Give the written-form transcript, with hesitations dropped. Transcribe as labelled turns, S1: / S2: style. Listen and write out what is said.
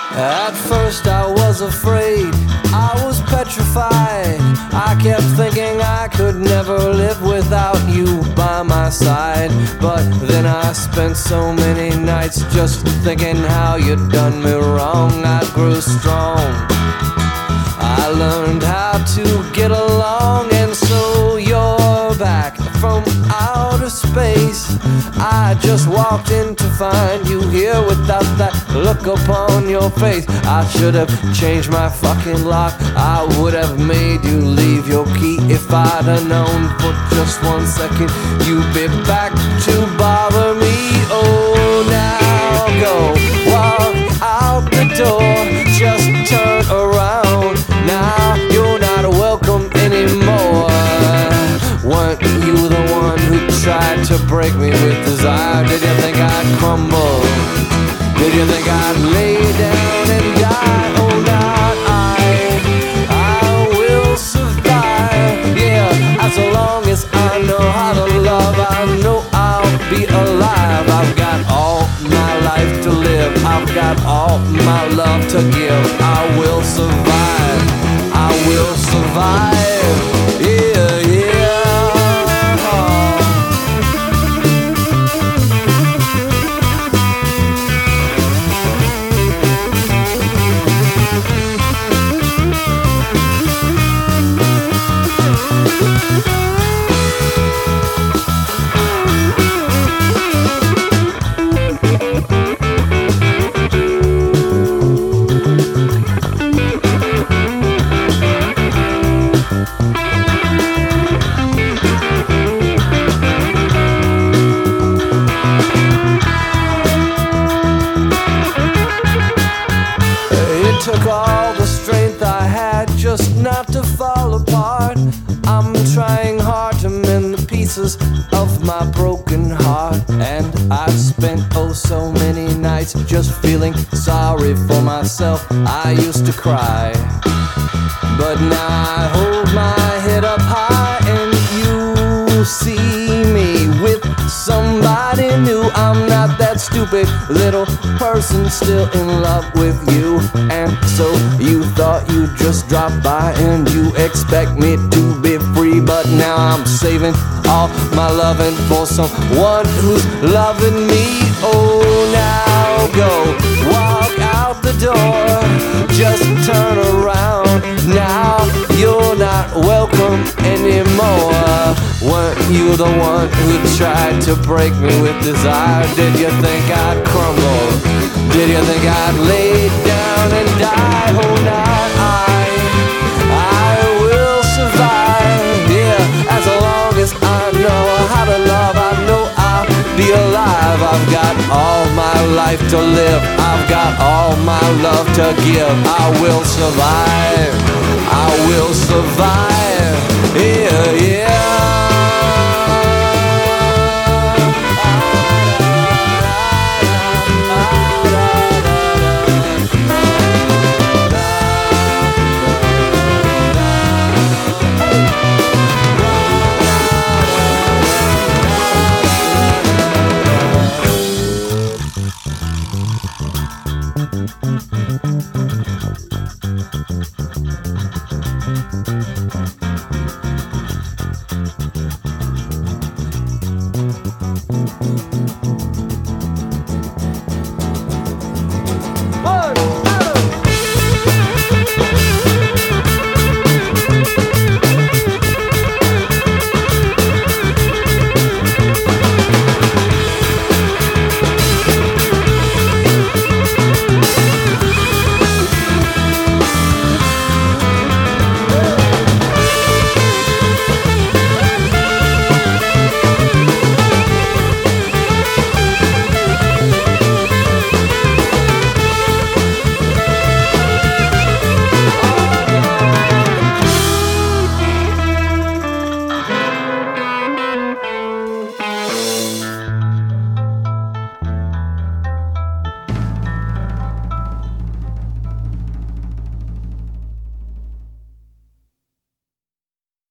S1: At first I was afraid, I was petrified. I kept thinking I could never live without you by my side. But then I spent so many nights just thinking how you'd done me wrong. I grew strong, I learned how to get along. And so you're back from outer space. I just walked in to find you here without that look upon your face. I should have changed my fucking lock, I would have made you leave your key. If I'd have known for just 1 second you'd be back to bother me. Oh, now go walk out the door, just turn around. Now you're not welcome anymore. Weren't you the one who tried to break me with desire? Did you think I'd crumble? Did you think I'd lay down and die? Oh, not I will survive. Yeah, as long as I know how to love, I know I'll be alive. I've got all my life to live, I've got all my love to give. I will survive, I will survive. Yeah, yeah. Took all the strength I had just not to fall apart. I'm trying hard to mend the pieces of my broken heart. And I've spent oh so many nights just feeling sorry for myself. I used to cry, but now I hold my head up high and you see me with somebody new. I'm not that stupid little person still in love with you. And so you thought you'd just drop by and you expect me to be free. But now I'm saving all my loving for someone who's loving me. Oh, now go walk out the door, just turn around. Now you're not welcome anymore. Weren't you the one who tried to break me with desire? Did you think I'd crumble? Did you think I'd lay down and die? Oh, not I will survive. Yeah, as long as I know how to love, I know I'll be alive. I've got all my life to live, I've got all my love to give. I will survive, I will survive. Yeah, yeah.
S2: Thank you.